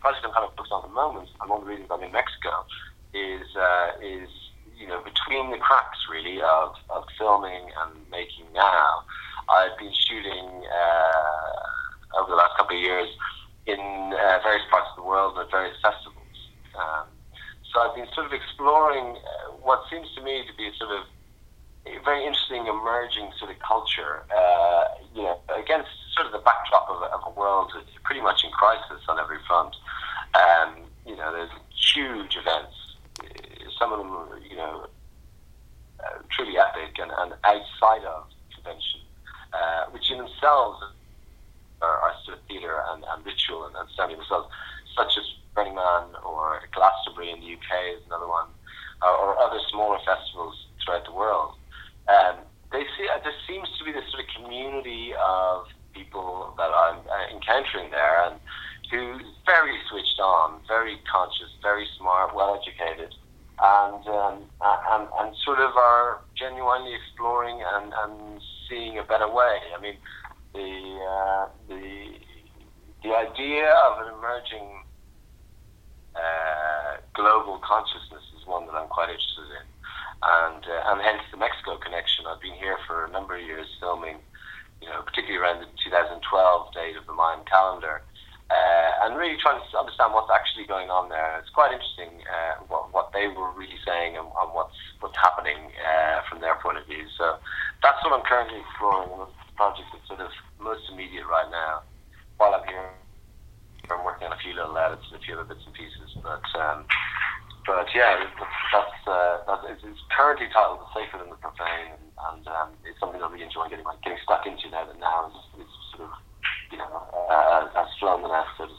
project I'm kind of focused on at the moment, and one of the reasons I'm in Mexico, is between the cracks really of filming and making now. I've been shooting over the last couple of years in various parts of the world at various festivals. So I've been sort of exploring what seems to me to be sort of a very interesting emerging sort of culture, against sort of the backdrop of a world that's pretty much in crisis on every front. There's huge events. Some of them are, truly epic and outside of convention, which in themselves are sort of theatre and ritual and ceremony themselves, such as Burning Man or Glastonbury in the UK is another one, or other smaller festivals throughout the world. There seems to be this sort of community of people that I'm encountering there, and who's very switched on, very conscious, very smart, well educated, and sort of are genuinely exploring and seeing a better way. I mean, the idea of an emerging global consciousness is one that I'm quite interested in, and hence the Mexico connection. I've been here for a number of years filming, particularly around the 2012 date of the Mayan calendar, and really trying to understand what's actually going on there. It's quite interesting what they were really saying and what's happening from their point of view. So that's what I'm currently exploring, and the project that's sort of most immediate right now. While I'm here, I'm working on a few little edits and a few other bits and pieces, but yeah, it's currently titled "The Sacred and the Profane," and it's something I'm really enjoying getting stuck into now. That now is sort of has flown the nest, so to